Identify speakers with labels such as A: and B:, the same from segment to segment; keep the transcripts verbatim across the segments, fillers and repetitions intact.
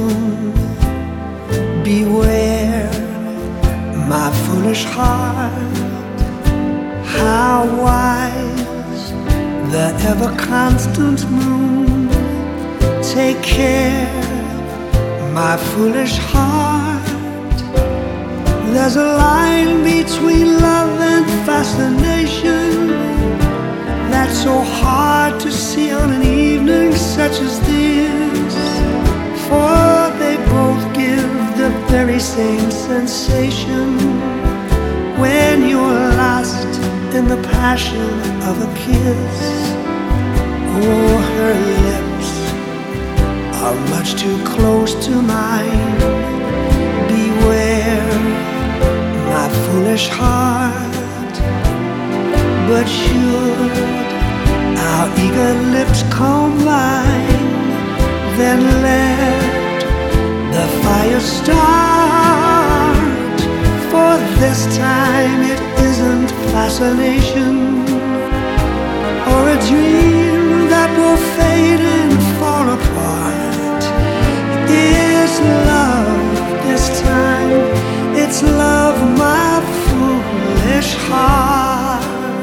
A: moon. Beware, my foolish heart, how wise the ever-constant moon. Take care, my foolish heart. There's a line between love and fascination that's so hard to see on an evening such as this. For they both give the very same sensation when you're lost in the passion of a kiss. Oh, her lips are much too close to mine. Beware, my foolish heart. But should our eager lips combine, then let the fire start. For this time it isn't fascination or a dream that will fade and fall apart. It's love this time, it's love, my foolish heart.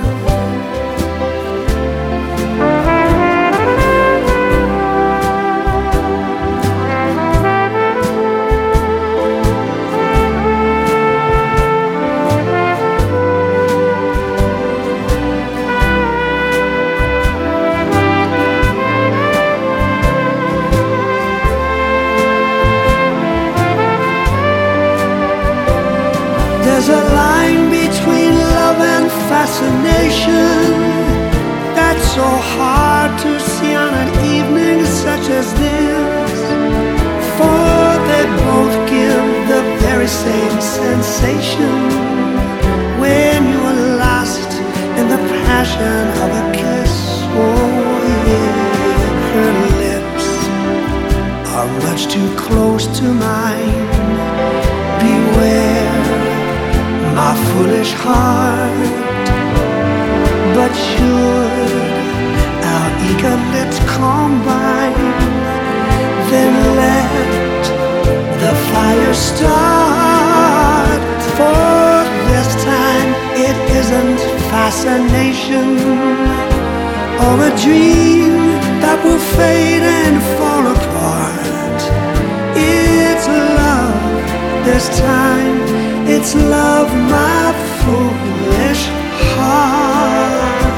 A: There's a line between love and fascination that's so hard to see on an evening such as this. For they both give the very same sensation when you're lost in the passion of a kiss. Oh yeah, her lips are much too close to mine. Beware, my foolish heart. But should our eager lips combine, then let the fire start. For this time it isn't fascination or a dream that will fade and fall apart. It's love this time, it's love, my foolish heart.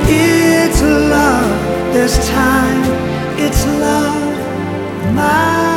A: It's love this time, it's love, my